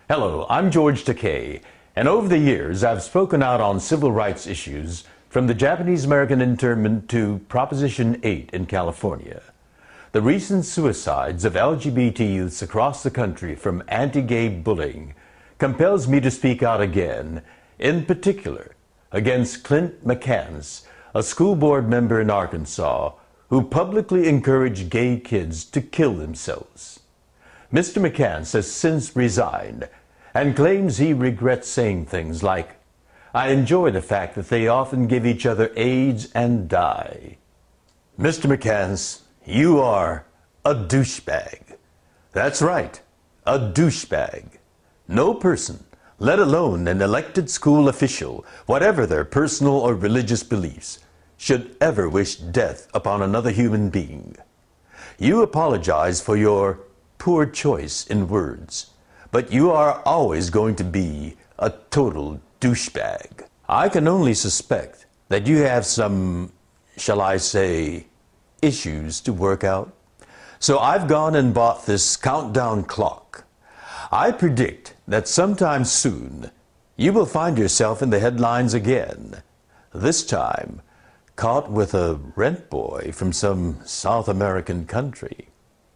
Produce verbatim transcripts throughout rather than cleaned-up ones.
Hello, I'm George Takei, and over the years I've spoken out on civil rights issues from the Japanese-American internment to Proposition eight in California. The recent suicides of L G B T youths across the country from anti-gay bullying compels me to speak out again, in particular against Clint McCants, a school board member in Arkansas who publicly encouraged gay kids to kill themselves. Mister McCants has since resigned and claims he regrets saying things like, "I enjoy the fact that they often give each other AIDS and die." Mister McCants, you are a douchebag. That's right, a douchebag. No person, let alone an elected school official, whatever their personal or religious beliefs, should ever wish death upon another human being. You apologize for your poor choice in words, but you are always going to be a total douchebag. I can only suspect that you have some, shall I say, issues to work out. So I've gone and bought this countdown clock. I predict that sometime soon you will find yourself in the headlines again, this time caught with a rent boy from some South American country.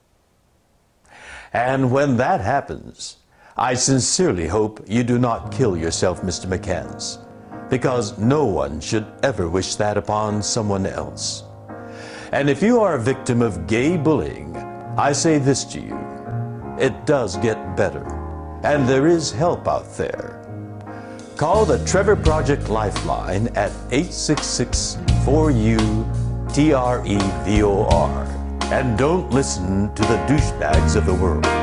And when that happens, I sincerely hope you do not kill yourself, Mister McCants, because no one should ever wish that upon someone else. And if you are a victim of gay bullying, I say this to you: it does get better, and there is help out there. Call the Trevor Project Lifeline at eight six six, four U, T R E V O R. And don't listen to the douchebags of the world.